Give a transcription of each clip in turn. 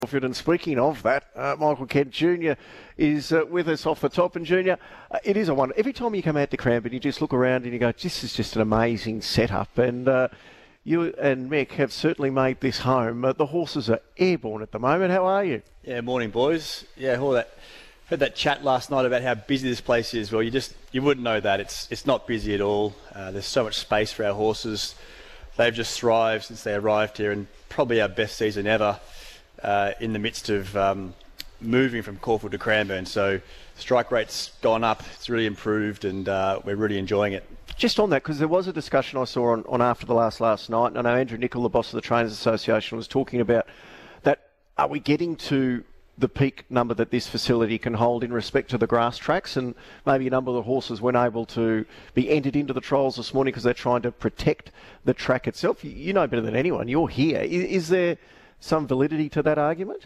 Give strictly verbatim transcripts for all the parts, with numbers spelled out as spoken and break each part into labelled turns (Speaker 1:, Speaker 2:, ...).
Speaker 1: And speaking of that, uh, Michael Kent Junior is uh, with us off the top. And Junior, uh, it is a wonder. Every time you come out to Cranbourne, you just look around and you go, this is just an amazing setup. And uh, you and Mick have certainly made this home. Uh, the horses are airborne at the moment. How are you?
Speaker 2: Yeah, morning, boys. Yeah, all that. Heard that chat last night about how busy this place is. Well, you just you wouldn't know that. It's it's not busy at all. Uh, there's so much space for our horses. They've just thrived since they arrived here, and probably our best season ever. Uh, in the midst of um, moving from Caulfield to Cranbourne. So strike rate's gone up, it's really improved, and uh, we're really enjoying it.
Speaker 1: Just on that, because there was a discussion I saw on, on After the Last last night, and I know Andrew Nicol, the boss of the Trainers Association, was talking about that. Are we getting to the peak number that this facility can hold in respect to the grass tracks, and maybe a number of the horses weren't able to be entered into the trials this morning because they're trying to protect the track itself? You, you know better than anyone, you're here. Is, is there some validity to that argument?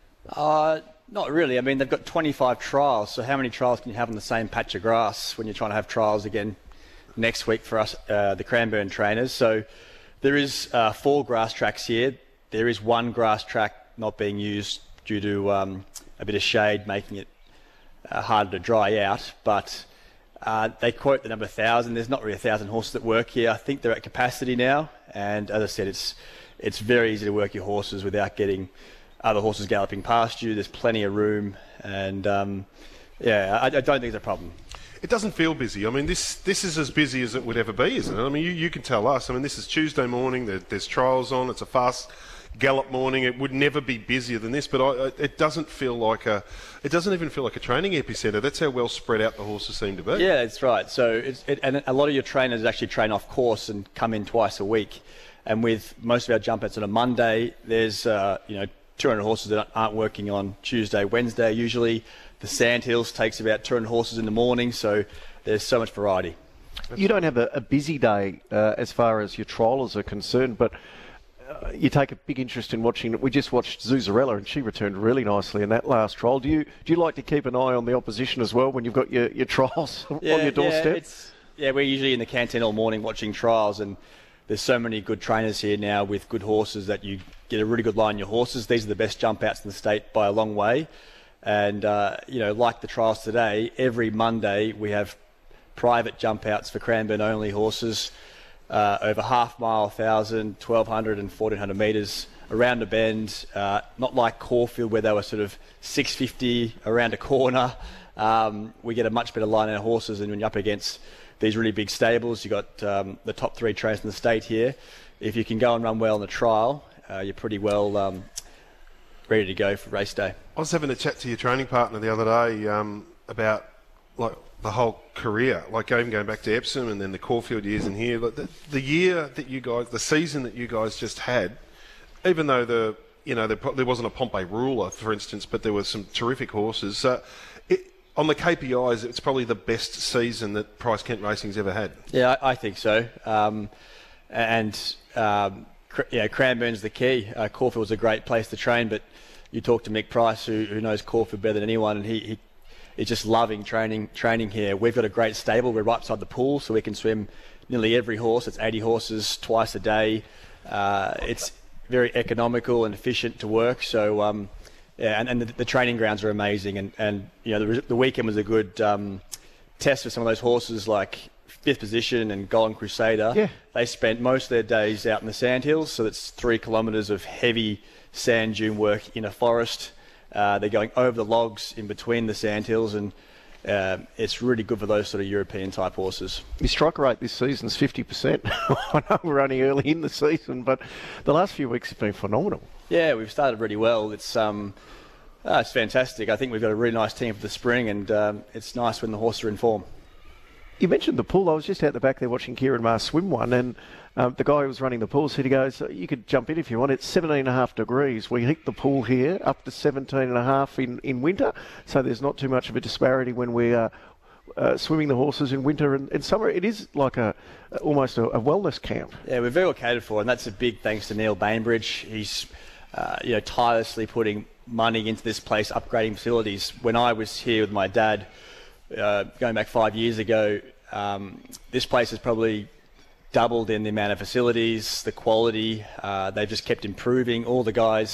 Speaker 2: Uh, not really. I mean, they've got twenty-five trials, so how many trials can you have on the same patch of grass when you're trying to have trials again next week for us, uh, the Cranbourne trainers? So there is uh, four grass tracks here. There is one grass track not being used due to um, a bit of shade, making it uh, harder to dry out, but uh, they quote the number one thousand. There's not really one thousand horses that work here. I think they're at capacity now, and as I said, it's It's very easy to work your horses without getting other horses galloping past you. There's plenty of room, and um, yeah, I, I don't think it's a problem.
Speaker 3: It doesn't feel busy. I mean, this this is as busy as it would ever be, isn't it? I mean, you, you can tell us. I mean, this is Tuesday morning. There, there's trials on. It's a fast gallop morning. It would never be busier than this, but I, it doesn't feel like a. It doesn't even feel like a training epicentre. That's how well spread out the horses seem to be.
Speaker 2: Yeah, that's right. So, it's, it, and a lot of your trainers actually train off course and come in twice a week. And with most of our jump outs on a Monday, there's uh, you know two hundred horses that aren't working on Tuesday, Wednesday usually. The Sandhills takes about two hundred horses in the morning, so there's so much variety.
Speaker 1: You don't have a, a busy day uh, as far as your triallers are concerned, but uh, you take a big interest in watching. We just watched Zuzarella, and she returned really nicely in that last trial. Do you do you like to keep an eye on the opposition as well when you've got your, your trials
Speaker 2: yeah,
Speaker 1: on your doorstep?
Speaker 2: Yeah, it's, yeah, we're usually in the canteen all morning watching trials, and there's so many good trainers here now with good horses that you get a really good line on your horses. These are the best jump outs in the state by a long way. And, uh, you know, like the trials today, every Monday we have private jump outs for Cranbourne only horses, uh, over half mile, one thousand, twelve hundred and fourteen hundred metres around a bend, uh, not like Caulfield where they were sort of six fifty around a corner. Um, we get a much better line on our horses, and when you're up against these really big stables, you've got um, the top three trainers in the state here. If you can go and run well in the trial, uh, you're pretty well um, ready to go for race day.
Speaker 3: I was having a chat to your training partner the other day um, about like the whole career, like even going back to Epsom and then the Caulfield years in here. Like the, the year that you guys, the season that you guys just had, even though the you know there, there wasn't a Pompey ruler, for instance, but there were some terrific horses. Uh, it, On the K P Is, it's probably the best season that Price Kent Racing's ever had.
Speaker 2: Yeah, I, I think so. Um, and um, cr- yeah, Cranbourne's the key. Uh, Caulfield's a great place to train, but you talk to Mick Price, who, who knows Caulfield better than anyone, and he, he is just loving training training here. We've got a great stable. We're right beside the pool, so we can swim nearly every horse. It's eighty horses twice a day. Uh, it's very economical and efficient to work. So. Um, Yeah, and, and the, the training grounds are amazing, and, and you know the, the weekend was a good um, test for some of those horses like Fifth Position and Golden Crusader.
Speaker 1: Yeah.
Speaker 2: They spent most of their days out in the sandhills, so that's three kilometres of heavy sand dune work in a forest. Uh, they're going over the logs in between the sandhills, and uh, it's really good for those sort of European type horses.
Speaker 1: Your strike rate this season is fifty percent. I know we're only early in the season, but the last few weeks have been phenomenal.
Speaker 2: Yeah, we've started really well. It's um, oh, it's fantastic. I think we've got a really nice team for the spring, and um, it's nice when the horses are in form.
Speaker 1: You mentioned the pool. I was just out the back there watching Kieran Maher swim one, and um, the guy who was running the pool said, he goes, you could jump in if you want. It's seventeen and a half degrees. We heat the pool here up to seventeen and a half in, in winter, so there's not too much of a disparity when we are uh, swimming the horses in winter and, and summer. It is like a almost a, a wellness camp.
Speaker 2: Yeah, we're very well catered for, and that's a big thanks to Neil Bainbridge. He's uh, you know tirelessly putting money into this place, upgrading facilities. When I was here with my dad, uh, going back five years ago, um, this place has probably doubled in the amount of facilities, the quality. Uh, they've just kept improving. All the guys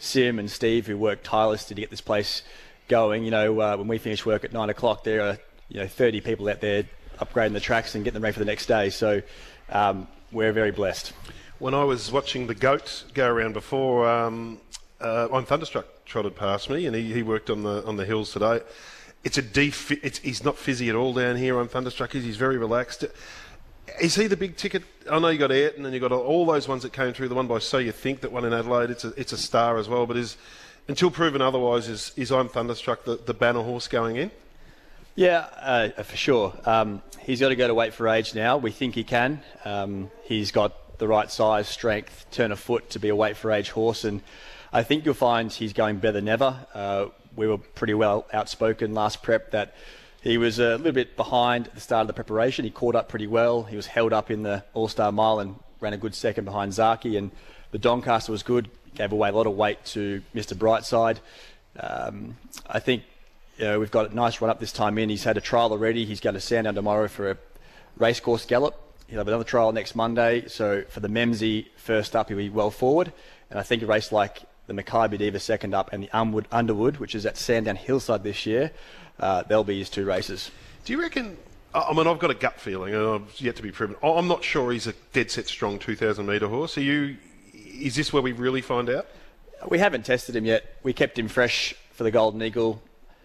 Speaker 2: Sim and Steve, who worked tirelessly to get this place going. You know, uh, when we finish work at nine o'clock, there are you know thirty people out there upgrading the tracks and getting them ready for the next day. So um, we're very blessed. When
Speaker 3: I was watching the GOAT go around before, um, uh, I'm Thunderstruck trotted past me, and he, he worked on the on the hills today. It's a def- it's, he's not fizzy at all down here. I'm Thunderstruck. He's very relaxed. Is he the big ticket? I know you got Ayrton and you got all those ones that came through. The one by So You Think that won in Adelaide. It's a it's a star as well. But is until proven otherwise, is is I'm Thunderstruck the, the banner horse going in?
Speaker 2: Yeah, uh, for sure. Um, he's got to go to weight for age now. We think he can. Um, he's got the right size, strength, turn of foot to be a weight for age horse, and I think you'll find he's going better than ever. Uh, we were pretty well outspoken last prep that he was a little bit behind at the start of the preparation. He caught up pretty well. He was held up in the All-Star Mile and ran a good second behind Zaki, and the Doncaster was good. Gave away a lot of weight to Mister Brightside. Um, I think you know, we've got a nice run up this time in. He's had a trial already. He's going to Sandown tomorrow for a racecourse gallop. He'll have another trial next Monday. So for the Memsie first up, he'll be well forward. And I think a race like the Mackay Diva second up and the Underwood, Underwood, which is at Sandown Hillside this year, uh, they'll be his two races.
Speaker 3: Do you reckon... I mean, I've got a gut feeling, and it's yet to be proven. I'm not sure he's a dead set strong two thousand metre horse. Are you... Is this where we really find out?
Speaker 2: We haven't tested him yet. We kept him fresh for the Golden Eagle.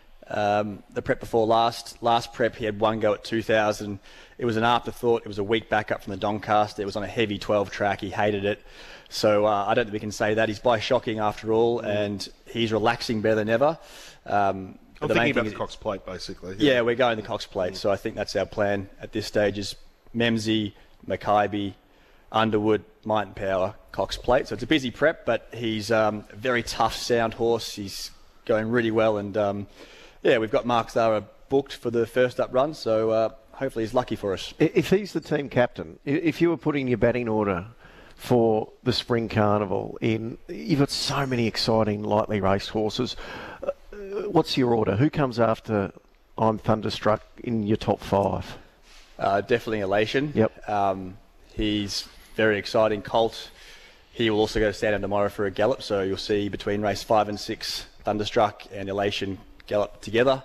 Speaker 2: Um, the prep before last, last prep, he had one go at two thousand. It was an afterthought. It was a week back up from the Doncaster. It was on a heavy twelve track. He hated it. So uh, I don't think we can say that. He's by shocking after all, and he's relaxing better than ever. Um,
Speaker 3: I'm thinking about the Cox Plate, basically.
Speaker 2: Yeah, yeah we're going the Cox Plate. Mm. So I think that's our plan at this stage is Memsie, Mackay, Underwood, Might and Power, Cox Plate. So it's a busy prep, but he's um, a very tough, sound horse. He's going really well, and um, yeah, we've got Mark Zara booked for the first up run, so uh, hopefully he's lucky for us.
Speaker 1: If he's the team captain, if you were putting your batting order for the Spring Carnival in, you've got so many exciting lightly raced horses. Uh, what's your order? Who comes after I'm Thunderstruck in your top five?
Speaker 2: Uh, definitely Elation.
Speaker 1: Yep.
Speaker 2: Um, he's very exciting colt. He will also go to Sandown tomorrow for a gallop, so you'll see between race five and six, Thunderstruck and Elation gallop together.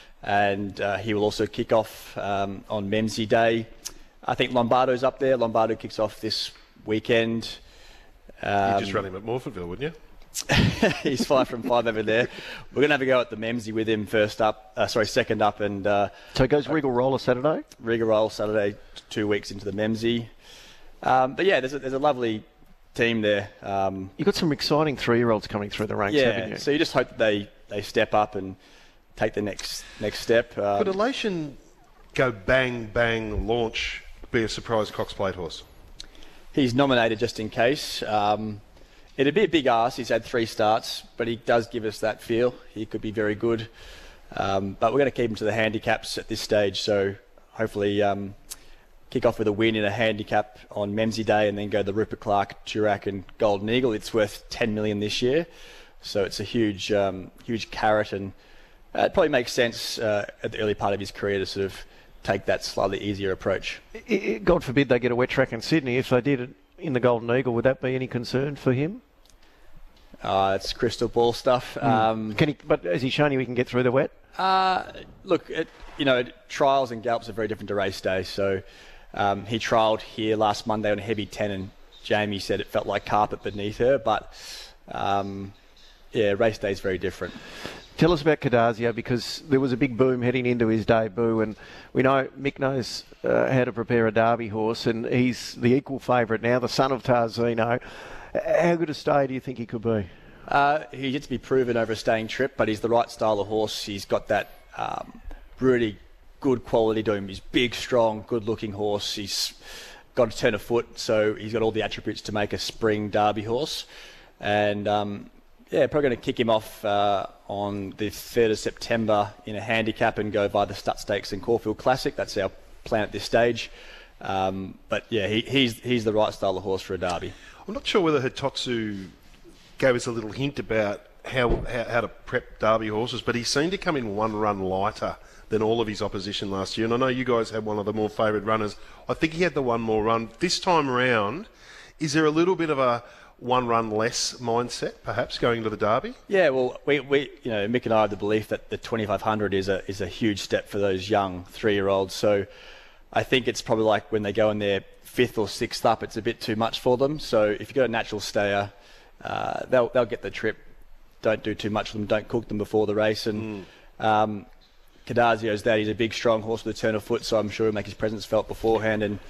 Speaker 2: And uh, he will also kick off um, on Memsie Day. I think Lombardo's up there. Lombardo kicks off this weekend. Um,
Speaker 3: You'd just run him at Morfordville, wouldn't you?
Speaker 2: He's five from five over there. We're going to have a go at the Memsie with him first up, uh, sorry, second up. and uh,
Speaker 1: So it goes Regal Roller Saturday?
Speaker 2: Regal Roll Saturday, two weeks into the Memsie. Um, but yeah, there's a, there's a lovely team there. Um,
Speaker 1: You've got some exciting three-year-olds coming through the ranks,
Speaker 2: yeah,
Speaker 1: haven't you?
Speaker 2: So you just hope that they, they step up and take the next next step. Um,
Speaker 3: Could Elation go bang, bang, launch, be a surprise Cox Plate horse?
Speaker 2: He's nominated just in case. Um, it'd be a big ask. He's had three starts, but he does give us that feel. He could be very good. Um, but we're going to keep him to the handicaps at this stage. So hopefully um, kick off with a win in a handicap on Memsie Day and then go the Rupert Clark, Toorak and Golden Eagle. It's worth ten million dollars this year. So it's a huge, um, huge carrot. And uh, it probably makes sense uh, at the early part of his career to sort of take that slightly easier approach.
Speaker 1: I, I, God forbid they get a wet track in Sydney. If they did it in the Golden Eagle, would that be any concern for him?
Speaker 2: Uh, it's crystal ball stuff.
Speaker 1: Mm.
Speaker 2: Um,
Speaker 1: can he? But has he shown you he can get through the wet?
Speaker 2: Uh, look, it, you know, trials and gallops are very different to race day. So um, he trialled here last Monday on a heavy ten, and Jamie said it felt like carpet beneath her. But um, yeah, race day is very different.
Speaker 1: Tell us about Cardasio, because there was a big boom heading into his debut, and we know Mick knows uh, how to prepare a Derby horse, and he's the equal favourite now, the son of Tarzino. How good a stay do you think he could be?
Speaker 2: Uh, he's yet to be proven over a staying trip, but he's the right style of horse. He's got that um, really good quality to him. He's big, strong, good-looking horse. He's got a turn of foot, so he's got all the attributes to make a spring Derby horse. And um, yeah, probably going to kick him off uh, on the third of September in a handicap and go via the Stud Stakes and Caulfield Classic. That's our plan at this stage. Um, but yeah, he, he's he's the right style of horse for a Derby.
Speaker 3: I'm not sure whether Hitotsu gave us a little hint about how, how how to prep Derby horses, but he seemed to come in one run lighter than all of his opposition last year. And I know you guys had one of the more favoured runners. I think he had the one more run. This time around, is there a little bit of a, one run less mindset, perhaps, going into the Derby?
Speaker 2: Yeah, well, we, we you know, Mick and I have the belief that the twenty-five hundred is a is a huge step for those young three-year-olds. So I think it's probably like when they go in their fifth or sixth up, it's a bit too much for them. So if you've got a natural stayer, uh, they'll they'll get the trip. Don't do too much of them. Don't cook them before the race. And mm. um, Cardazio's that. He's a big, strong horse with a turn of foot, so I'm sure he'll make his presence felt beforehand. And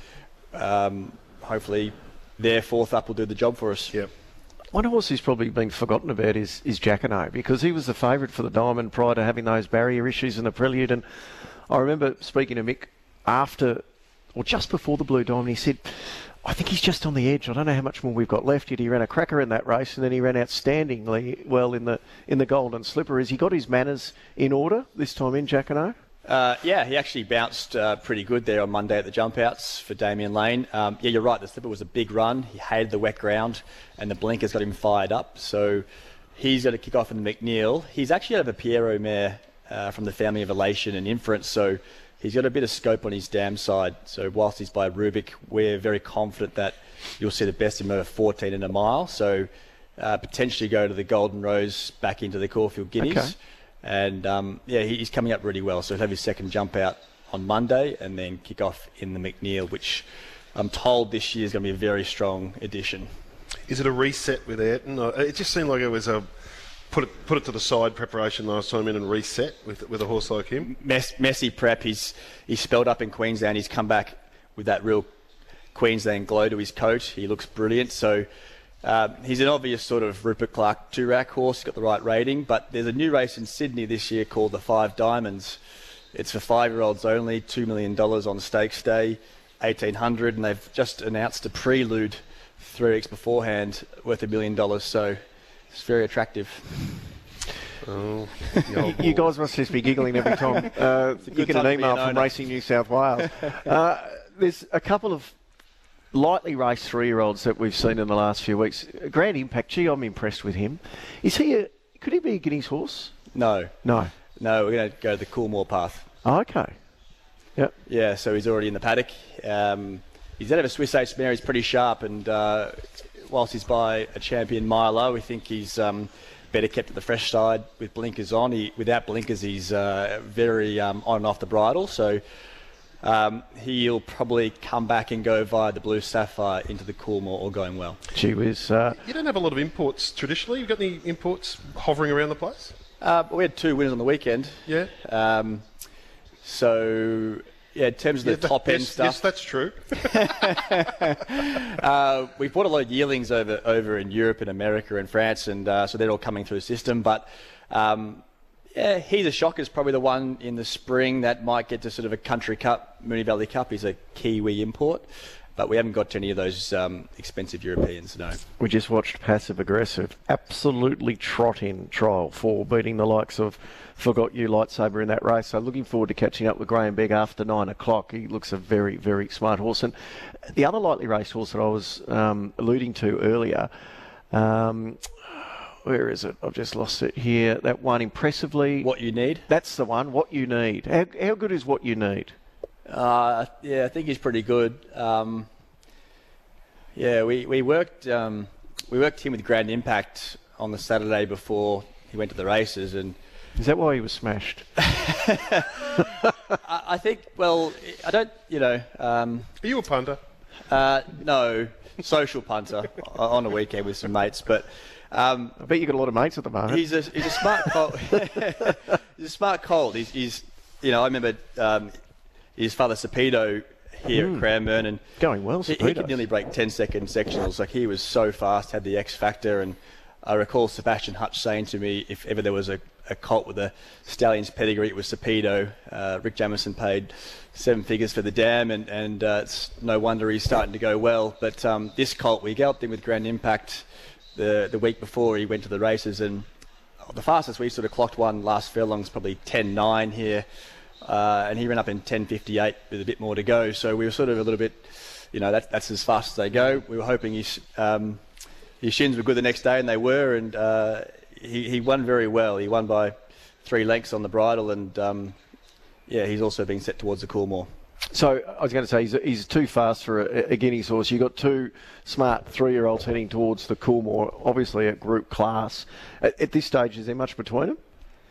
Speaker 2: um, hopefully their fourth up will do the job for us.
Speaker 3: Yep.
Speaker 1: One horse who's probably been forgotten about is, is Jacquinot, because he was the favourite for the Diamond prior to having those barrier issues in the Prelude. And I remember speaking to Mick after, or just before the Blue Diamond, he said, I think he's just on the edge. I don't know how much more we've got left yet. He ran a cracker in that race, and then he ran outstandingly well in the in the Golden Slipper. Has he got his manners in order this time in, Jacquinot?
Speaker 2: Uh, yeah, he actually bounced uh, pretty good there on Monday at the jump outs for Damien Lane. Um, yeah, you're right, the Slipper was a big run. He hated the wet ground, and the blinkers got him fired up. So he's got to kick off in the McNeil. He's actually out of a Pierrot mare uh, from the family of Elation and Inference, so he's got a bit of scope on his dam side. So whilst he's by Rubik, we're very confident that you'll see the best in over fourteen in a mile. So uh, potentially go to the Golden Rose back into the Caulfield Guineas.
Speaker 1: Okay.
Speaker 2: And um, yeah, he's coming up really well. So he'll have his second jump out on Monday and then kick off in the McNeil, which I'm told this year is going to be a very strong addition.
Speaker 3: Is it a reset with Ayrton? It just seemed like it was a put it put it to the side preparation last time in and reset with with a horse like him.
Speaker 2: Mess, messy prep. He's he's spelled up in Queensland. He's come back with that real Queensland glow to his coat. He looks brilliant. So. Um, he's an obvious sort of Rupert Clarke two-rack horse. He's got the right rating, but there's a new race in Sydney this year called the Five Diamonds. It's for five-year-olds only, two million dollars on stakes day, eighteen hundred, and they've just announced a prelude three weeks beforehand worth a million dollars, so it's very attractive.
Speaker 3: Oh,
Speaker 1: you, you guys must just be giggling every time uh, you get an email from Racing New South Wales. Uh, there's a couple of lightly raced three-year-olds that we've seen in the last few weeks. Grand Impact, gee, I'm impressed with him. Is he a, could he be a Guineas horse?
Speaker 2: No.
Speaker 1: No.
Speaker 2: No, we're going to go the Coolmore path.
Speaker 1: Oh, okay. Yep.
Speaker 2: Yeah, so he's already in the paddock. Um, he's out of a Swiss H mare. He's pretty sharp, and uh, whilst he's by a champion Milo, we think he's um, better kept at the fresh side with blinkers on. He, without blinkers, he's uh, very um, on and off the bridle, so Um, he'll probably come back and go via the Blue Sapphire into the Coolmore, all going well.
Speaker 1: Gee whiz. Uh,
Speaker 3: you don't have a lot of imports traditionally. You've got any imports hovering around the place?
Speaker 2: Uh, we had two winners on the weekend.
Speaker 3: Yeah.
Speaker 2: Um, so, yeah, in terms of
Speaker 3: yeah,
Speaker 2: the
Speaker 3: that,
Speaker 2: top end
Speaker 3: yes,
Speaker 2: stuff.
Speaker 3: Yes, that's true.
Speaker 2: uh, we've bought a lot of yearlings over over in Europe and America and France, and uh, so they're all coming through the system. But um, yeah, he's a shocker. Is probably the one in the spring that might get to sort of a Country Cup, Moonee Valley Cup. He's a Kiwi import, but we haven't got to any of those um, expensive Europeans, no.
Speaker 1: We just watched Passive Aggressive absolutely trot in trial four, beating the likes of Forgot You Lightsaber in that race. So looking forward to catching up with Graham Begg after nine o'clock. He looks a very, very smart horse. And the other lightly raced horse that I was um, alluding to earlier, um, where is it? I've just lost it here. That one, Impressively.
Speaker 2: What You Need?
Speaker 1: That's the one, What You Need. How, how good is What You Need?
Speaker 2: Uh, yeah, I think he's pretty good. Um, yeah, we, we worked um, we worked him with Grand Impact on the Saturday before he went to the races, and
Speaker 1: is that why he was smashed?
Speaker 2: I, I think. Well, I don't. You know. Um,
Speaker 3: Are you a punter?
Speaker 2: Uh, no, social punter on a weekend with some mates, but. Um,
Speaker 1: I bet you got a lot of mates at the moment.
Speaker 2: He's a he's a smart colt. He's a smart colt. He's, he's you know I remember um, his father Sapido here mm. at Cranbourne, and
Speaker 1: going well.
Speaker 2: He, he could nearly break ten second sectionals. Like, he was so fast, had the X factor, and I recall Sebastian Hutch saying to me, if ever there was a, a colt with a stallion's pedigree, it was Sapido. Uh, Rick Jamison paid seven figures for the dam, and and uh, it's no wonder he's starting to go well. But um, this colt, we galloped him with Grand Impact the the week before he went to the races, and the fastest we sort of clocked one last furlong is probably ten nine here, uh, and he ran up in ten fifty-eight with a bit more to go. So we were sort of a little bit, you know, that, that's as fast as they go. We were hoping his um, his shins were good the next day, and they were, and uh, he he won very well. He won by three lengths on the bridle, and um, yeah, he's also been set towards the Coolmore.
Speaker 1: So I was going to say he's, he's too fast for a, a Guineas horse. You've got two smart three-year-olds heading towards the Coolmore, obviously at group class. At, at this stage, is there much between them?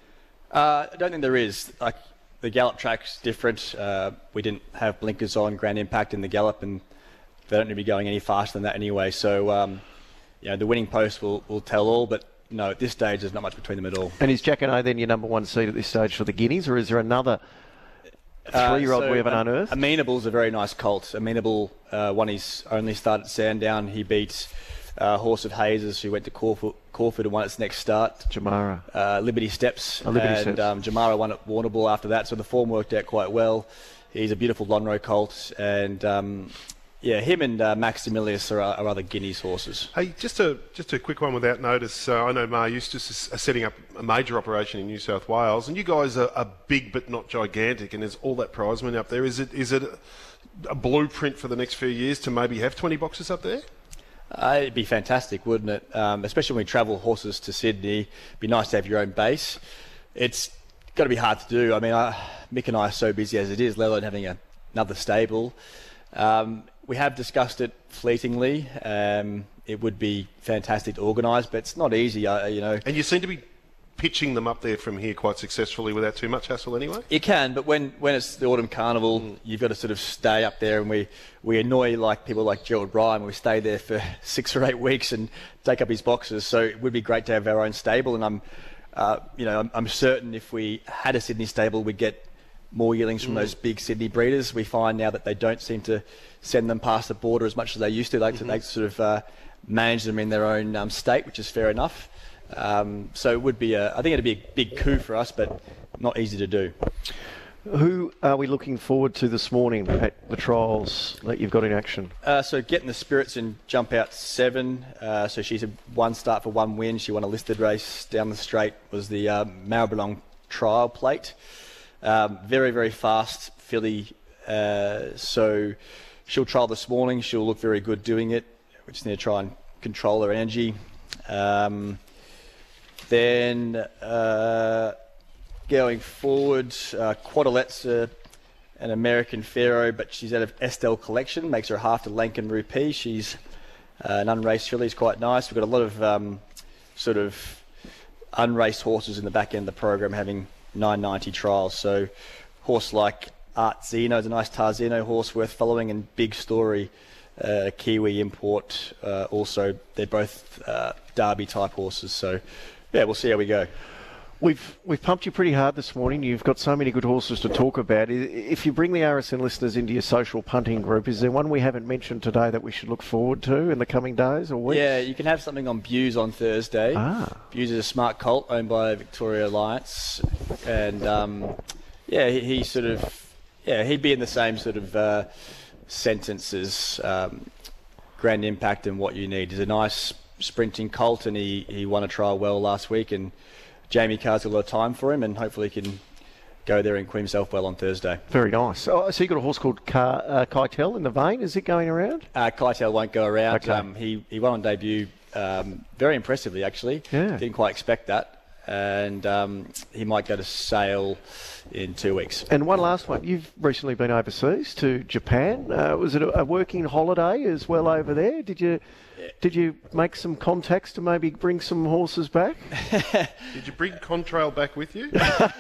Speaker 2: Uh, I don't think there is. Like the gallop track's different. Uh, we didn't have blinkers on, Grand Impact in the gallop, and they don't need to be going any faster than that anyway. So, um, you know, the winning post will, will tell all, but no, at this stage, there's not much between them at all.
Speaker 1: And is Jacquinot then your number one seed at this stage for the Guineas, or is there another three-year-old
Speaker 2: uh, so
Speaker 1: we haven't unearthed?
Speaker 2: Amenable's a very nice colt. Amenable uh, won his only start at Sandown. He beat uh, Horse of Hazes, who went to Caulfield, Caulfield and won its next start.
Speaker 1: Jamara.
Speaker 2: Uh, Liberty Steps.
Speaker 1: Oh, Liberty
Speaker 2: and
Speaker 1: Steps.
Speaker 2: Um, Jamara won at Warrnambool after that, so the form worked out quite well. He's a beautiful Lonhro colt, and um, yeah, him and uh, Max Emilius are, are other Guineas horses.
Speaker 3: Hey, just a just a quick one without notice. Uh, I know Mar Eustace is setting up a major operation in New South Wales, and you guys are, are big but not gigantic, and there's all that prize money up there. Is it is it a, a blueprint for the next few years to maybe have twenty boxes up there?
Speaker 2: Uh, it'd be fantastic, wouldn't it? Um, especially when we travel horses to Sydney. It'd be nice to have your own base. It's got to be hard to do. I mean, I, Mick and I are so busy as it is, let alone having a, another stable. Um, we have discussed it fleetingly. Um, it would be fantastic to organise, but it's not easy, uh, you know.
Speaker 3: And you seem to be pitching them up there from here quite successfully without too much hassle anyway?
Speaker 2: You can, but when, when it's the Autumn Carnival, mm. you've got to sort of stay up there, and we, we annoy like people like Gerald Ryan. We stay there for six or eight weeks and take up his boxes, so it would be great to have our own stable, and I'm, uh, you know, I'm, I'm certain if we had a Sydney stable, we'd get more yearlings from mm. those big Sydney breeders. We find now that they don't seem to send them past the border as much as they used to. They, mm-hmm. they sort of uh, manage them in their own um, state, which is fair enough. Um, so it would be a, I think it'd be a big coup for us, but not easy to do.
Speaker 1: Who are we looking forward to this morning at the trials that you've got in action?
Speaker 2: Uh, so Getting the Spirits in Jump Out seven. Uh, so she's a one start for one win. She won a listed race down the straight. Was the uh, Maribyrnong Trial Plate. Um, very, very fast filly. Uh, so she'll trial this morning. She'll look very good doing it. We just need to try and control her energy. Um, then uh, going forward, uh, Quadralet's uh, an American Pharaoh, but she's out of Estelle Collection. Makes her half to Lankan Rupee. She's uh, an unraced filly. Is quite nice. We've got a lot of um, sort of unraced horses in the back end of the program having nine ninety trials. So horse like Art Zeno is a nice Tarzino horse worth following, and Big Story, uh, Kiwi import. Uh, also, they're both uh, Derby type horses. So yeah, we'll see how we go.
Speaker 1: We've we've pumped you pretty hard this morning. You've got so many good horses to talk about. If you bring the R S N listeners into your social punting group, is there one we haven't mentioned today that we should look forward to in the coming days or weeks?
Speaker 2: Yeah, you can have something on Buse on Thursday.
Speaker 1: Ah.
Speaker 2: Buse is a smart colt owned by Victoria Alliance, and um, yeah, he, he sort of yeah he'd be in the same sort of uh, sentence as um, Grand Impact and What You Need. He's a nice sprinting colt, and he, he won a trial well last week, and Jamie Carr's got a lot of time for him, and hopefully he can go there and quit himself well on Thursday.
Speaker 1: Very nice. Oh, so you got a horse called Car, uh, Keitel in the vein. Is it going around?
Speaker 2: Uh, Keitel won't go around.
Speaker 1: Okay.
Speaker 2: Um, he, he won on debut um, very impressively, actually.
Speaker 1: Yeah.
Speaker 2: Didn't quite expect that. And um, he might go to sale in two weeks.
Speaker 1: And one last one. You've recently been overseas to Japan. Uh, was it a, a working holiday as well over there? Did you did you make some contacts to maybe bring some horses back?
Speaker 3: Did you bring Contrail back with you?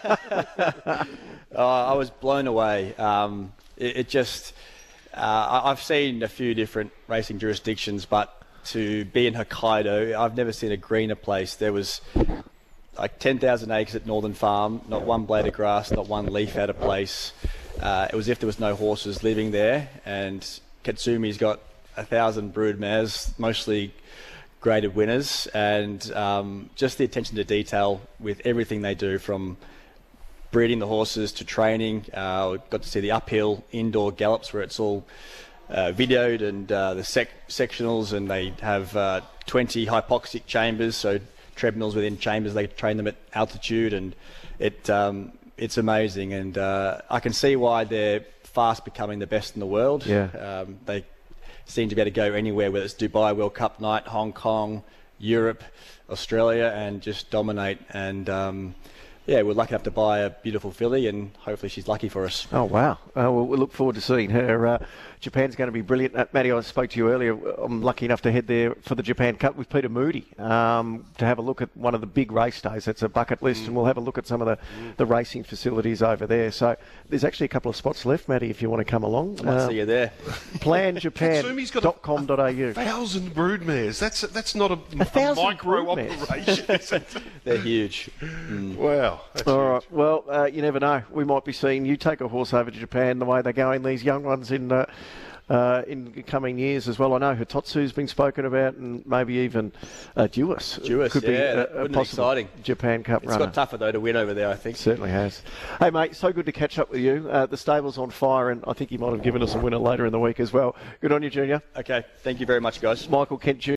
Speaker 2: uh, I was blown away. Um, it, it just uh, I've seen a few different racing jurisdictions, but to be in Hokkaido, I've never seen a greener place. There was like ten thousand acres at Northern Farm, not one blade of grass, not one leaf out of place. Uh, it was as if there was no horses living there, and Katsumi's got a thousand brood mares, mostly graded winners, and um, just the attention to detail with everything they do, from breeding the horses to training. Uh, got to see the uphill indoor gallops where it's all uh, videoed, and uh, the sec- sectionals, and they have uh, twenty hypoxic chambers, so treadmills within chambers. They train them at altitude, and it um, it's amazing, and uh, I can see why they're fast becoming the best in the world.
Speaker 1: Yeah.
Speaker 2: Um, they seem to be able to go anywhere, whether it's Dubai World Cup night, Hong Kong, Europe, Australia, and just dominate. And um, yeah, we're lucky enough to buy a beautiful filly, and hopefully she's lucky for us.
Speaker 1: Oh, wow. Uh, well, we look forward to seeing her. Uh, Japan's going to be brilliant. Uh, Matty, I spoke to you earlier. I'm lucky enough to head there for the Japan Cup with Peter Moody um, to have a look at one of the big race days. That's a bucket list, mm. and we'll have a look at some of the, mm. the racing facilities over there. So there's actually a couple of spots left, Matty, if you want to come along.
Speaker 2: I might um, see you there.
Speaker 1: plan japan dot com dot a u.
Speaker 3: Thousand broodmares. That's, that's not a,
Speaker 1: a,
Speaker 3: a micro operation, is it?
Speaker 2: They're huge. Mm.
Speaker 3: Wow. That's
Speaker 1: All
Speaker 3: huge.
Speaker 1: right. Well, uh, you never know. We might be seeing you take a horse over to Japan the way they're going, these young ones in uh, uh, in coming years as well. I know Hitotsu's been spoken about, and maybe even uh, Duis.
Speaker 2: Duis,
Speaker 1: could
Speaker 2: yeah,
Speaker 1: be a,
Speaker 2: that
Speaker 1: a
Speaker 2: would be
Speaker 1: possible
Speaker 2: exciting.
Speaker 1: Japan Cup
Speaker 2: It's
Speaker 1: runner.
Speaker 2: got tougher, though, to win over there, I think.
Speaker 1: Certainly has. Hey, mate, so good to catch up with you. Uh, the stable's on fire, and I think you might have given us a winner later in the week as well. Good on you, Junior.
Speaker 2: Okay, thank you very much, guys.
Speaker 1: Michael Kent Junior